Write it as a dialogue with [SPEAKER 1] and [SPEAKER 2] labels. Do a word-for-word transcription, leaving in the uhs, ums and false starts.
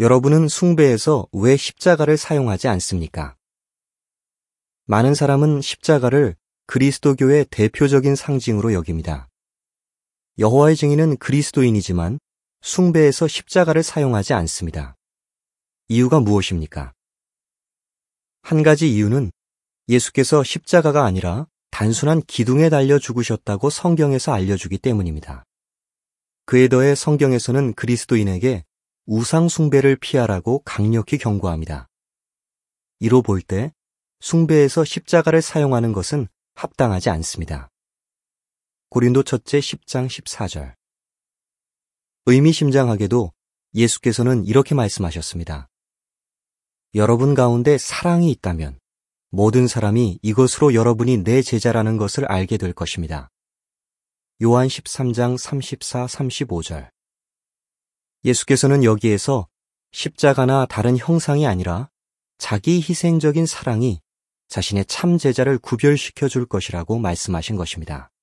[SPEAKER 1] 여러분은 숭배에서 왜 십자가를 사용하지 않습니까? 많은 사람은 십자가를 그리스도교의 대표적인 상징으로 여깁니다. 여호와의 증인은 그리스도인이지만 숭배에서 십자가를 사용하지 않습니다. 이유가 무엇입니까? 한 가지 이유는 예수께서 십자가가 아니라 단순한 기둥에 달려 죽으셨다고 성경에서 알려주기 때문입니다. 그에 더해 성경에서는 그리스도인에게 우상 숭배를 피하라고 강력히 경고합니다. 이로 볼 때 숭배에서 십자가를 사용하는 것은 합당하지 않습니다. 고린도 첫째 십 장 십사 절. 의미심장하게도 예수께서는 이렇게 말씀하셨습니다. 여러분 가운데 사랑이 있다면 모든 사람이 이것으로 여러분이 내 제자라는 것을 알게 될 것입니다. 요한 십삼 장 삼십사, 삼십오 절. 예수께서는 여기에서 십자가나 다른 형상이 아니라 자기 희생적인 사랑이 자신의 참 제자를 구별시켜 줄 것이라고 말씀하신 것입니다.